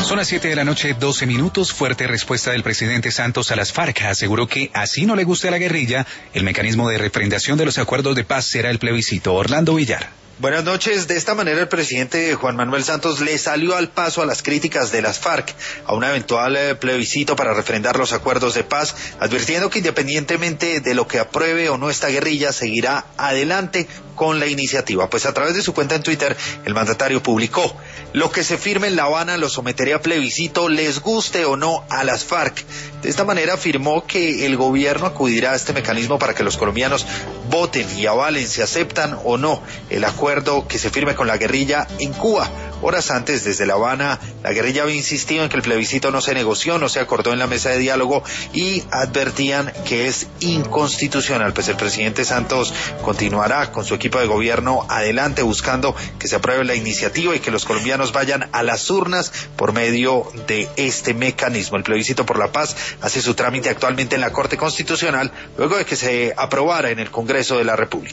Son las 7 de la noche, 12 minutos. Fuerte respuesta del presidente Santos a las FARC. Aseguró que así no le guste a la guerrilla, el mecanismo de refrendación de los acuerdos de paz será el plebiscito. Orlando Villar. Buenas noches. De esta manera el presidente Juan Manuel Santos le salió al paso a las críticas de las FARC a un eventual plebiscito para refrendar los acuerdos de paz, advirtiendo que independientemente de lo que apruebe o no esta guerrilla, seguirá adelante con la iniciativa. Pues a través de su cuenta en Twitter, el mandatario publicó: lo que se firme en La Habana lo someteré a plebiscito, les guste o no a las FARC. De esta manera afirmó que el gobierno acudirá a este mecanismo para que los colombianos voten y avalen si aceptan o no el acuerdo que se firme con la guerrilla en Cuba. Horas antes, desde La Habana, la guerrilla había insistido en que el plebiscito no se negoció, no se acordó en la mesa de diálogo y advertían que es inconstitucional. Pues el presidente Santos continuará con su equipo de gobierno adelante buscando que se apruebe la iniciativa y que los colombianos vayan a las urnas por medio de este mecanismo. El plebiscito por la paz hace su trámite actualmente en la Corte Constitucional luego de que se aprobara en el Congreso de la República.